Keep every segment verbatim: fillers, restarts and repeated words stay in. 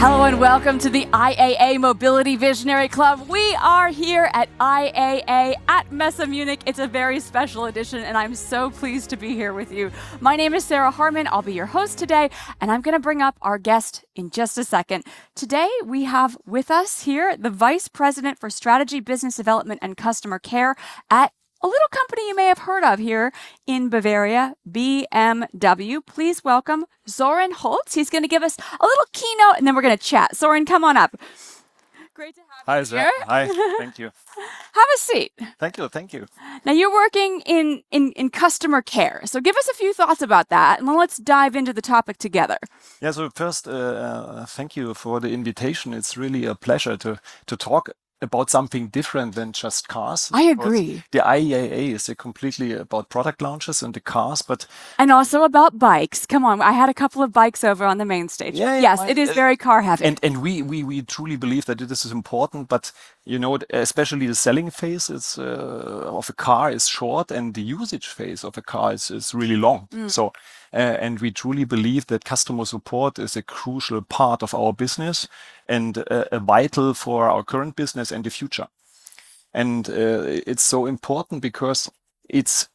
Hello and welcome to the I A A Mobility Visionary Club. We are here at I A A at Messe Munich. It's a very special edition and I'm so pleased to be here with you. My name is Sarah Harmon. I'll be your host today and I'm going to bring up our guest in just a second. Today we have with us here the Vice President for Strategy, Business Development and Customer Care at a little company you may have heard of here in Bavaria, B M W. Please welcome Soren Holz. He's going to give us a little keynote and then we're going to chat. Soren, come on up. Great to have Hi, you Zach. here. Hi, thank you. Have a seat. Thank you, thank you. Now you're working in, in, in customer care. So give us a few thoughts about that and then let's dive into the topic together. Yeah, so first, uh, uh, thank you for the invitation. It's really a pleasure to, to talk about something different than just cars. I agree. The I A A is completely about product launches and the cars, but... And also about bikes. Come on, I had a couple of bikes over on the main stage. Yeah, yeah, yes, my, it is uh, very car heavy. And, and we, we, we truly believe that this is important, but you know, especially the selling phase is, uh, of a car is short and the usage phase of a car is, is really long. Mm. So, uh, and we truly believe that customer support is a crucial part of our business and uh, a vital for our current business and the future. And uh, it's so important because it's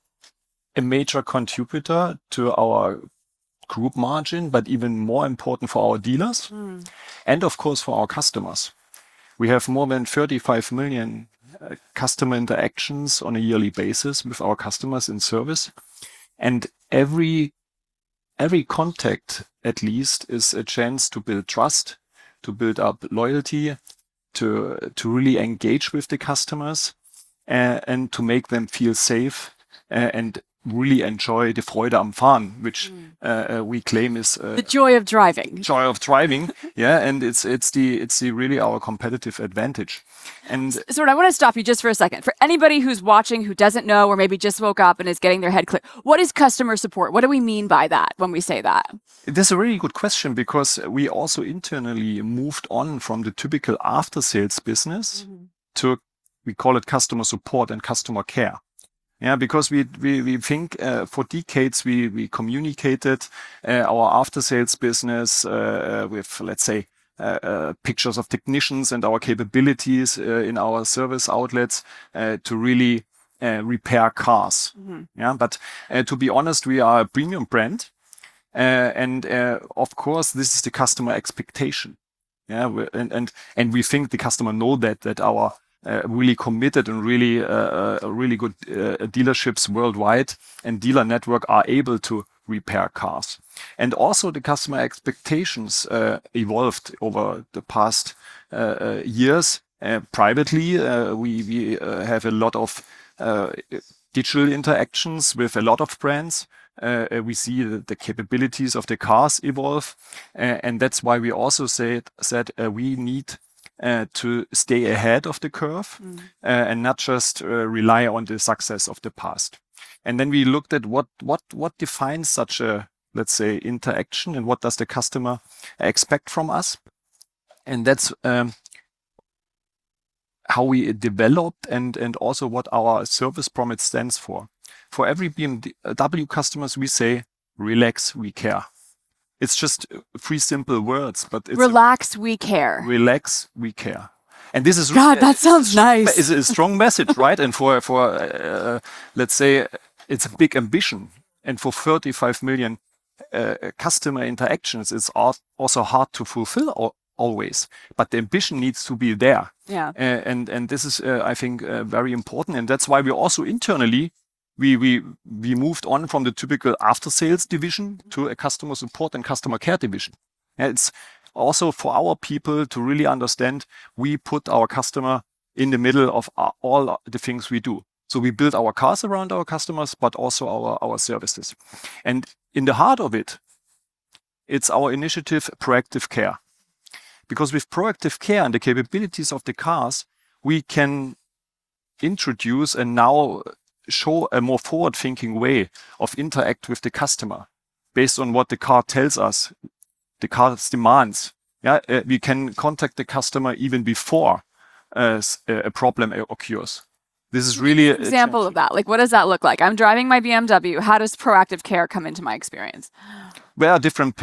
a major contributor to our group margin, but even more important for our dealers mm. and of course for our customers. We have more than thirty-five million uh, customer interactions on a yearly basis with our customers in service. And every, every contact, at least, is a chance to build trust, to build up loyalty, to, to really engage with the customers uh, and to make them feel safe uh, and really enjoy the Freude am Fahren, which mm. uh, we claim is uh, the joy of driving. Joy of driving, yeah, and it's it's the it's the really our competitive advantage. And so, I want to stop you just for a second. For anybody who's watching who doesn't know, or maybe just woke up and is getting their head clear, what is customer support? What do we mean by that when we say that? This is a really good question because we also internally moved on from the typical after-sales business mm-hmm. to we call it customer support and customer care. Yeah, because we we we think uh, for decades we we communicated uh, our after sales business uh, with, let's say, uh, uh, pictures of technicians and our capabilities uh, in our service outlets uh, to really uh, repair cars. Mm-hmm. Yeah, but uh, to be honest, we are a premium brand, uh, and uh, of course this is the customer expectation. Yeah, and and and we think the customer know that that our Uh, really committed and really uh, uh, really good uh, dealerships worldwide and dealer network are able to repair cars. And also the customer expectations uh, evolved over the past uh, uh, years. Uh, privately, uh, we, we uh, have a lot of uh, digital interactions with a lot of brands. Uh, we see the, the capabilities of the cars evolve. Uh, and that's why we also said, said uh, we need Uh, to stay ahead of the curve mm. uh, and not just uh, rely on the success of the past. And then we looked at what what what defines such a, let's say, interaction and what does the customer expect from us. And that's um, how we developed and, and also what our service promise stands for. For every B M W customers, we say, relax, we care. It's just three simple words, but it's relax, we care. Relax, we care. And this is God, that sounds nice. It's a strong message, right? And for for uh, let's say it's a big ambition. And for thirty-five million uh, customer interactions, it's also hard to fulfill always. But the ambition needs to be there. Yeah. Uh, and and this is, uh, I think, uh, very important. And that's why we also internally. We, we, we moved on from the typical after-sales division to a customer support and customer care division. And it's also for our people to really understand we put our customer in the middle of our, all the things we do. So we build our cars around our customers, but also our, our services. And in the heart of it, it's our initiative, Proactive Care. Because with Proactive Care and the capabilities of the cars, we can introduce and now show a more forward-thinking way of interact with the customer based on what the car tells us, the car's demands. Yeah, uh, we can contact the customer even before uh, a problem occurs. This is really an example of that. Like, what does that look like? I'm driving my B M W. How does proactive care come into my experience? There are different pillars.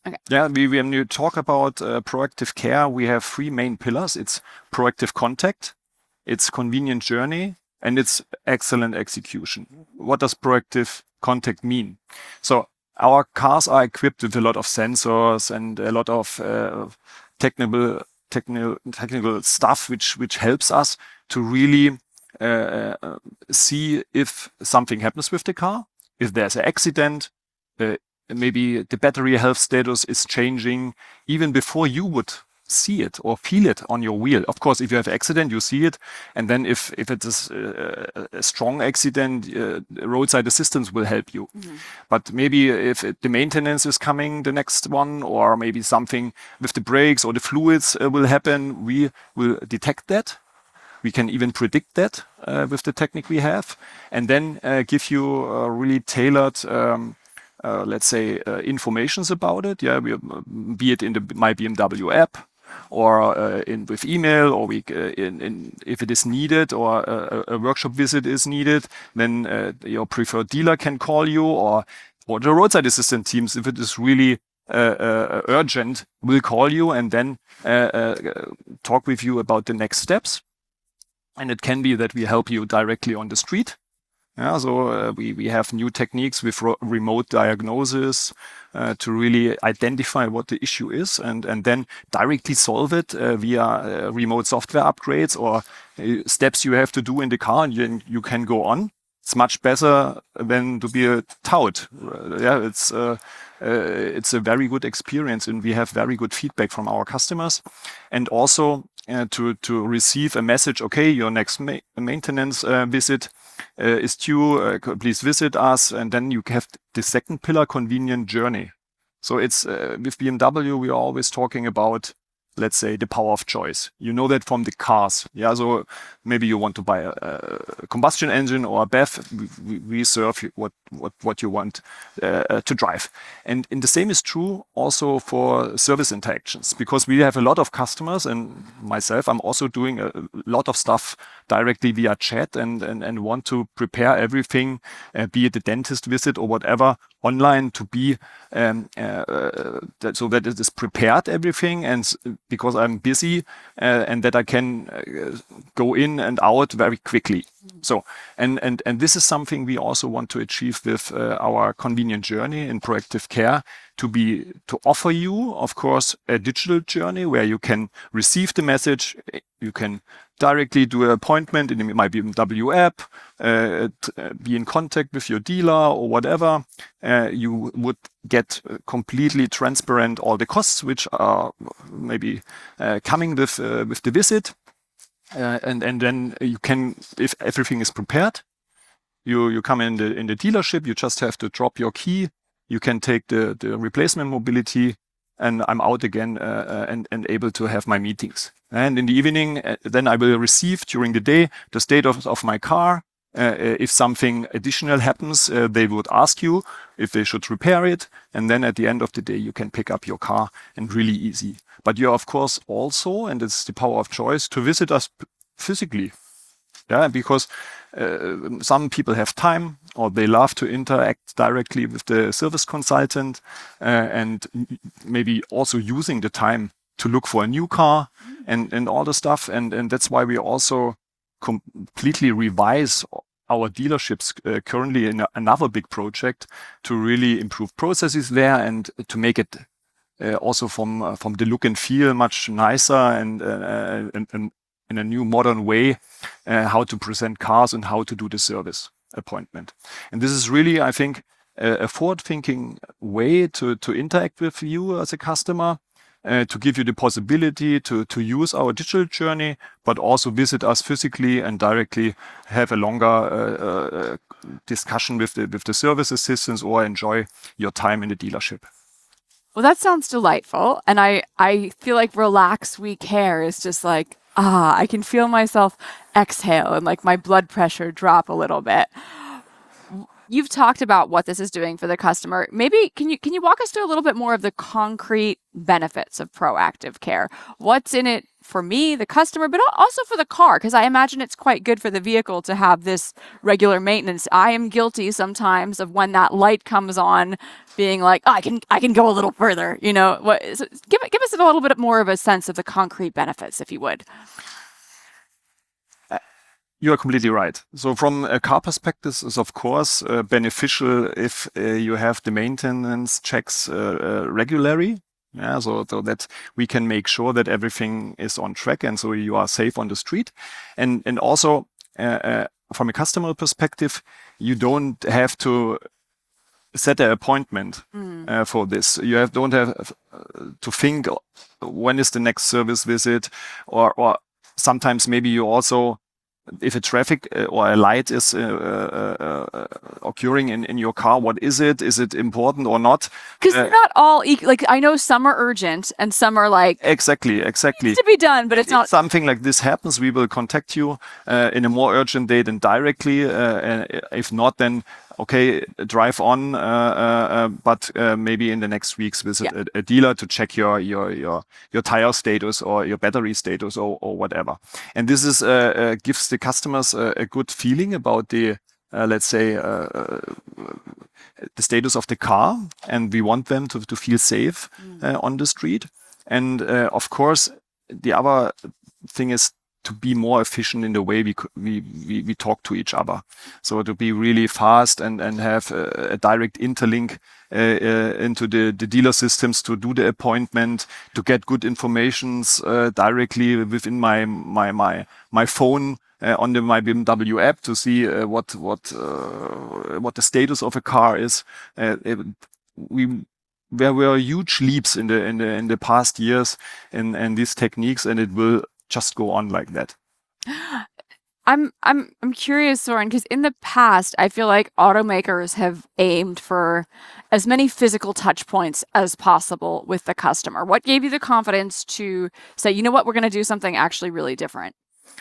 Okay. Yeah, we, when you talk about uh, proactive care, we have three main pillars. It's proactive contact, it's convenient journey, and it's excellent execution. What does proactive contact mean? So our cars are equipped with a lot of sensors and a lot of uh, technical, technical, technical stuff, which which helps us to really uh, uh, see if something happens with the car, if there's an accident, uh, maybe the battery health status is changing even before you would see it or feel it on your wheel. Of course, if you have an accident, you see it. And then if, if it is a, a strong accident, uh, roadside assistance will help you. Mm-hmm. But maybe if it, the maintenance is coming, the next one, or maybe something with the brakes or the fluids uh, will happen, we will detect that. We can even predict that uh, with the technique we have, and then uh, give you a really tailored um, Uh, let's say, uh, informations about it. Yeah, we, be it in the My B M W app, or uh, in with email, or we uh, in, in if it is needed, or a, a workshop visit is needed, then uh, your preferred dealer can call you, or or the roadside assistant teams, if it is really uh, uh, urgent, will call you and then uh, uh, talk with you about the next steps. And it can be that we help you directly on the street. Yeah, so uh, we, we have new techniques with ro- remote diagnosis uh, to really identify what the issue is, and, and then directly solve it uh, via uh, remote software upgrades or uh, steps you have to do in the car, and you, you can go on. It's much better than to be a tout. Uh, yeah, it's uh, uh, it's a very good experience, and we have very good feedback from our customers. And also uh, to to receive a message, okay, your next ma- maintenance uh, visit uh, is due. Uh, please visit us, and then you have the second pillar, convenient journey. So it's uh, with B M W, we are always talking about, let's say, the power of choice. You know that from the cars. Yeah, so maybe you want to buy a, a combustion engine or a B E V. We, we serve what what what you want uh, to drive. And, and the same is true also for service interactions, because we have a lot of customers, and myself, I'm also doing a lot of stuff directly via chat, and and, and want to prepare everything, uh, be it a dentist visit or whatever, online, to be um, uh, uh, that, so that it is prepared, everything, and because I'm busy uh, and that I can uh, go in and out very quickly. So and and and this is something we also want to achieve with uh, our convenient journey in proactive care, to be to offer you, of course, a digital journey where you can receive the message, you can directly do an appointment in my B M W app, uh, t- uh, be in contact with your dealer or whatever. Uh, you would get uh, completely transparent all the costs which are maybe uh, coming with uh, with the visit, uh, and and then you can, if everything is prepared, you you come in the in the dealership. You just have to drop your key. You can take the the replacement mobility, and I'm out again uh, uh, and, and able to have my meetings. And in the evening, uh, then I will receive during the day the state of, of my car. Uh, if something additional happens, uh, they would ask you if they should repair it. And then at the end of the day, you can pick up your car, and really easy. But you're, of course, also, and it's the power of choice, to visit us p- physically. Yeah, because uh, some people have time, or they love to interact directly with the service consultant, uh, and maybe also using the time to look for a new car and, and all the stuff. And, and that's why we also completely revise our dealerships uh, currently in a, another big project to really improve processes there, and to make it uh, also from uh, from the look and feel much nicer, and, uh, and, and in a new modern way, uh, how to present cars and how to do the service appointment. And this is really, I think, a, a forward-thinking way to, to interact with you as a customer, uh, to give you the possibility to, to use our digital journey, but also visit us physically and directly have a longer uh, uh, discussion with the, with the service assistants, or enjoy your time in the dealership. Well, that sounds delightful. And I, I feel like Relax We Care is just like, ah, I can feel myself exhale and like my blood pressure drop a little bit. you've talked about what this is doing for the customer. Maybe can you can you walk us through a little bit more of the concrete benefits of proactive care? What's in it for me, the customer, but also for the car? Because I imagine it's quite good for the vehicle to have this regular maintenance. I am guilty sometimes of when that light comes on, being like, oh, I can I can go a little further. You know, what? So give give us a little bit more of a sense of the concrete benefits, if you would. You are completely right. So from a car perspective, it's of course uh, beneficial if uh, you have the maintenance checks uh, uh, regularly. Yeah, so, so that we can make sure that everything is on track, and so you are safe on the street. And and also uh, uh, from a customer perspective, you don't have to set an appointment mm. uh, for this. You have don't have uh, to think when is the next service visit, or or sometimes maybe you also, if a traffic uh, or a light is uh, uh, uh, occurring in, in your car, what is it? Is it important or not? Because uh, they're not all e- like I know some are urgent and some are like exactly, exactly needs to be done, but it's if not. Something like this happens, we will contact you uh, in a more urgent day than directly. Uh, and if not, then okay, drive on, uh, uh, uh, but uh, maybe in the next weeks visit yeah. a, a dealer to check your your your your tire status or your battery status or, or whatever. And this is uh, uh, gives the customers a, a good feeling about the uh, let's say uh, uh, the status of the car, and we want them to to feel safe mm. uh, on the street. And uh, of course, the other thing is to be more efficient in the way we we we, we talk to each other. So to be really fast and and have a, a direct interlink uh, uh, into the the dealer systems to do the appointment, to get good informations uh, directly within my my my my phone. Uh, on the my B M W app to see uh, what what uh, what the status of a car is. Uh, it, we there were huge leaps in the in the in the past years in in these techniques, and it will just go on like that. I'm I'm I'm curious, Soren, because in the past I feel like automakers have aimed for as many physical touch points as possible with the customer. What gave you the confidence to say, you know what, we're going to do something actually really different?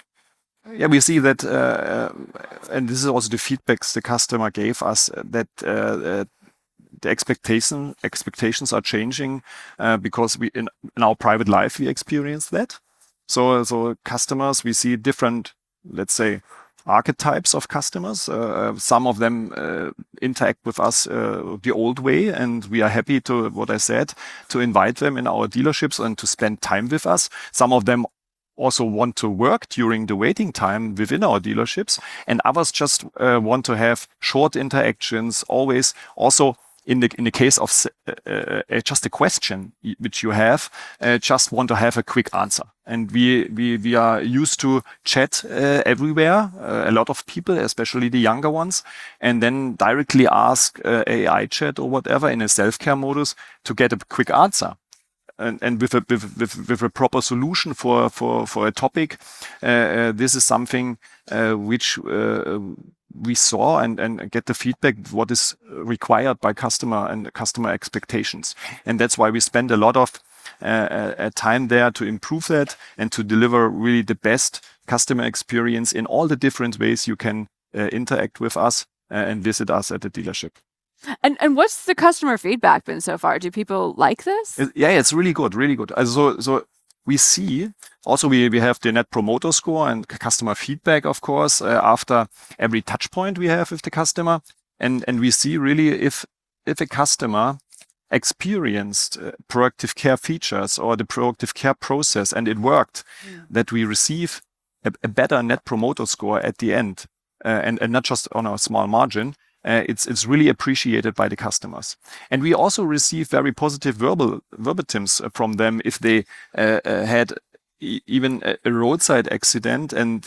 Yeah, we see that, uh, and this is also the feedbacks the customer gave us, uh, that uh, uh, the expectation expectations are changing uh, because we in, in our private life we experience that. So, so customers, we see different, let's say, archetypes of customers. Uh, some of them uh, interact with us uh, the old way, and we are happy to, what I said, to invite them in our dealerships and to spend time with us. Some of them also want to work during the waiting time within our dealerships, and others just uh, want to have short interactions, always also in the in the case of uh, uh, just a question which you have, uh, just want to have a quick answer. And we we we are used to chat uh, everywhere, uh, a lot of people, especially the younger ones, and then directly ask uh, A I chat or whatever in a self-care modus to get a quick answer. And, and with a with, with, with a proper solution for for for a topic, uh, uh, this is something uh, which uh, we saw and and get the feedback what is required by customer and customer expectations, and that's why we spend a lot of uh, uh, time there to improve that and to deliver really the best customer experience in all the different ways you can uh, interact with us uh, and visit us at the dealership. And and what's the customer feedback been so far? Do people like this? It, yeah, it's really good, really good. So so we see also we we have the Net Promoter Score and customer feedback, of course, uh, after every touch point we have with the customer, and and we see really if if a customer experienced uh, proactive care features or the proactive care process and it worked, yeah. that we receive a, a better Net Promoter Score at the end, uh, and and not just on a small margin. Uh, it's it's really appreciated by the customers, and we also receive very positive verbal verbatims from them if they uh, uh, had e- even a, a roadside accident and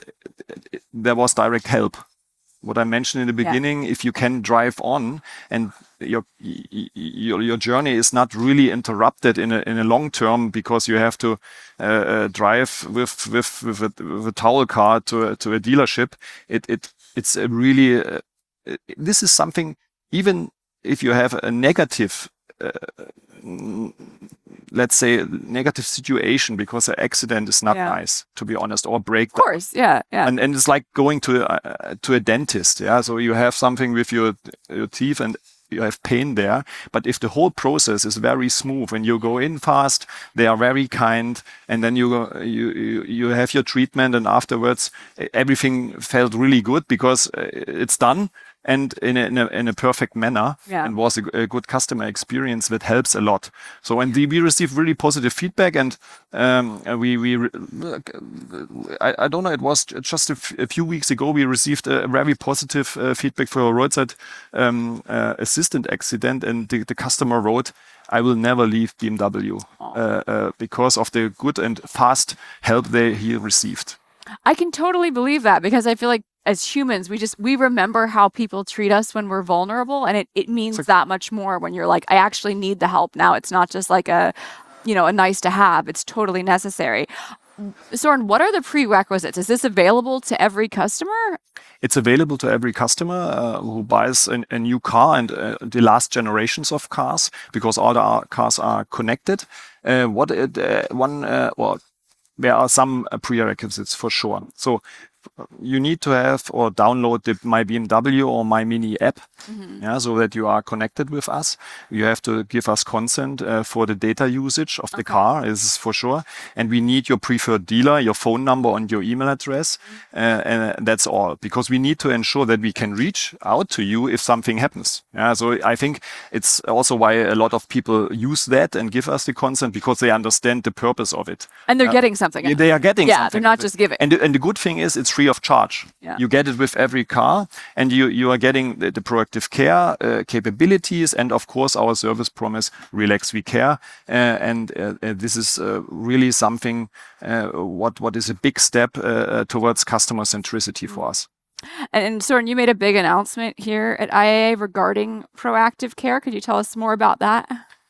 there was direct help. What I mentioned in the beginning, yeah. if you can drive on and your your your journey is not really interrupted in a in a long term because you have to uh, uh, drive with with with a, with a towel car to a, to a dealership, it it it's a really uh, this is something, even if you have a negative uh, let's say, negative situation because an accident is not Yeah. nice, to be honest, or break. Of course, yeah, yeah. And and it's like going to uh, to a dentist. Yeah, so you have something with your your teeth and you have pain there. But if the whole process is very smooth and you go in fast, they are very kind, and then you go, you you, you have your treatment, and afterwards everything felt really good because it's done. And in a, in a, in a perfect manner, Yeah. and was a, a good customer experience that helps a lot. So, and we, we received really positive feedback, and um, we, we, re- I, I don't know, it was just a, f- a few weeks ago, we received a very positive uh, feedback for a roadside um, uh, assistant accident, and the, the customer wrote, I will never leave B M W uh, uh, because of the good and fast help they he received. I can totally believe that, because I feel like as humans, we just, we remember how people treat us when we're vulnerable, and it, it means So- that much more when you're like, I actually need the help now. It's not just like a, you know, a nice to have. It's totally necessary. Soren, what are the prerequisites? Is this available to every customer? It's available to every customer uh, who buys an, a new car and uh, the last generations of cars, because all the uh, cars are connected. Uh, what it, uh, one, uh, well, there are some uh, prerequisites for sure. So you need to have or download the My B M W or My Mini app, Mm-hmm. yeah, so that you are connected with us. You have to give us consent uh, for the data usage of the Okay. car, is for sure. And we need your preferred dealer, your phone number, and your email address. Uh, and that's all, because we need to ensure that we can reach out to you if something happens. Yeah, so I think it's also why a lot of people use that and give us the consent, because they understand the purpose of it. And they're Uh, getting something. Yeah, they are getting Yeah, something. they're not of it. just giving. And the, and the good thing is it's free of charge. Yeah. You get it with every car, and you, you are getting the, the proactive care uh, capabilities, and of course our service promise, relax, we care. Uh, and uh, uh, this is uh, really something uh, what what is a big step uh, uh, towards customer centricity for us. And, and Soren, you made a big announcement here at I A A regarding proactive care. Could you tell us more about that?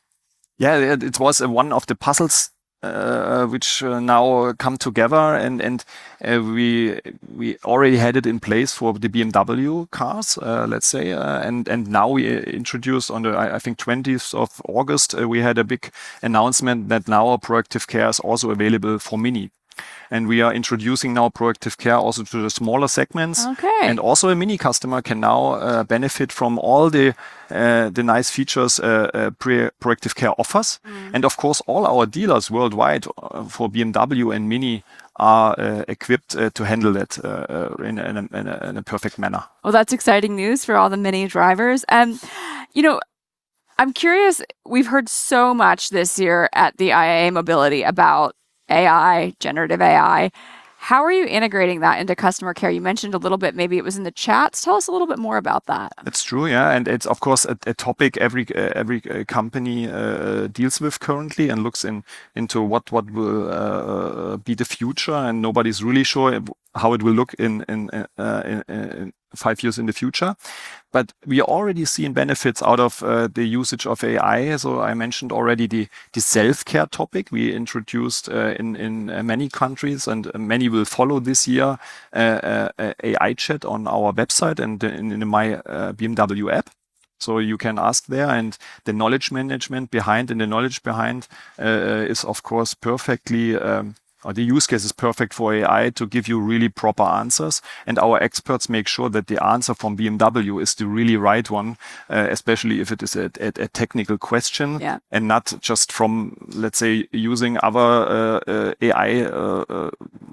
Yeah, it, it was uh, one of the puzzles uh, which uh, now come together, and and uh, we we already had it in place for the B M W cars, uh, let's say, uh, and and now we uh, introduced on the I, I think twentieth of August uh, we had a big announcement that now proactive care is also available for Mini. And we are introducing now proactive care also to the smaller segments. Okay. And also a Mini customer can now uh, benefit from all the uh, the nice features uh, uh, pre- proactive care offers. And of course, all our dealers worldwide uh, for B M W and Mini are uh, equipped uh, to handle that uh, uh, in, a, in, a, in, a, in a perfect manner. Well, that's exciting news for all the Mini drivers. Um, you know, I'm curious, we've heard so much this year at the I A A Mobility about A I, generative A I. How are you integrating that into customer care? You mentioned a little bit, maybe it was in the chats. Tell us a little bit more about that. That's true, yeah, and it's of course a, a topic every uh, every uh, company uh, deals with currently and looks in into what what will uh, be the future, and nobody's really sure how it will look in in, uh, in, in five years in the future. But we are already seeing benefits out of uh, the usage of A I. So I mentioned already the, the self-care topic we introduced uh, in, in uh, many countries, and many will follow this year, uh, uh, A I chat on our website and in, in my uh, B M W app. So you can ask there, and the knowledge management behind and the knowledge behind uh, is of course perfectly um, or the use case is perfect for A I to give you really proper answers. And our experts make sure that the answer from B M W is the really right one, uh, especially if it is a, a, a technical question, Yeah. and not just from, let's say, using other uh, uh, A I uh, uh,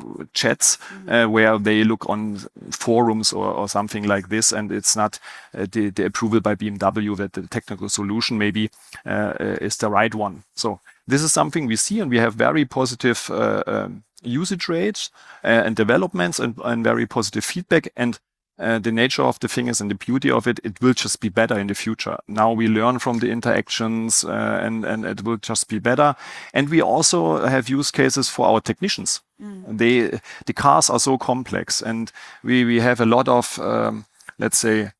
chats uh, where they look on forums or, or something like this, and it's not uh, the, the approval by B M W that the technical solution maybe uh, uh, is the right one. So this is something we see, and we have very positive uh, um, usage rates uh, and developments, and, and very positive feedback. And uh, the nature of the thing is, and the beauty of it, it will just be better in the future. Now we learn from the interactions, uh, and, and it will just be better. And we also have use cases for our technicians. Mm. They, the cars are so complex, and we, we have a lot of, um, let's say,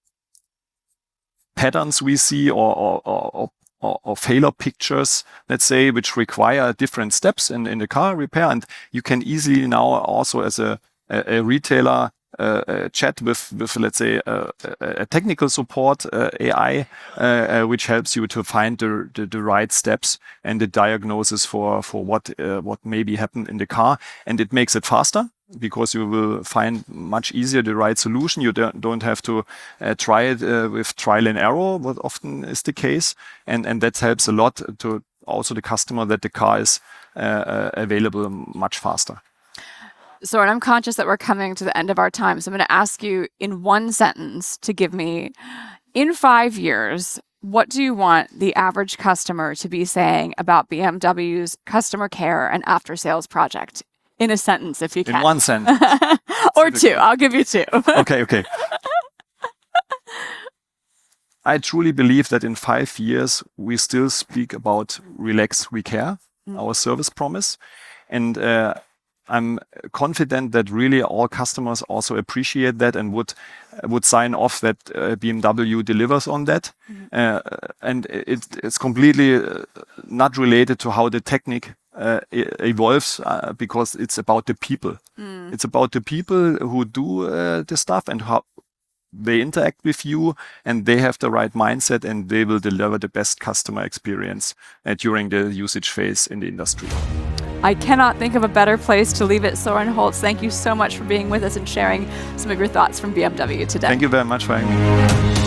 patterns we see, or, or, or Or, or failure pictures, let's say, which require different steps in, in the car repair. And you can easily now also, as a, a, a retailer, uh, uh, chat with, with let's say, uh, a, a technical support uh, A I, uh, uh, which helps you to find the, the, the right steps and the diagnosis for, for what, uh, what maybe happened in the car. And it makes it faster, because you will find much easier the right solution. You don't, don't have to uh, try it uh, with trial and error, what often is the case. And, and that helps a lot to also the customer that the car is uh, uh, available much faster. So, and I'm conscious that we're coming to the end of our time. So I'm going to ask you in one sentence to give me, in five years, what do you want the average customer to be saying about B M W's customer care and after sales project? In a sentence, if you can. In one sentence. Or two. I'll give you two. Okay, okay. I truly believe that in five years, we still speak about Relax, We Care, mm. our service promise. And uh, I'm confident that really all customers also appreciate that and would would sign off that uh, B M W delivers on that. Mm. Uh, and it, it's completely uh, not related to how the technique Uh, evolves, uh, because it's about the people. Mm. It's about the people who do uh, the stuff and how they interact with you, and they have the right mindset, and they will deliver the best customer experience uh, during the usage phase in the industry. I cannot think of a better place to leave it. Soren Holtz, thank you so much for being with us and sharing some of your thoughts from B M W today. Thank you very much for having me.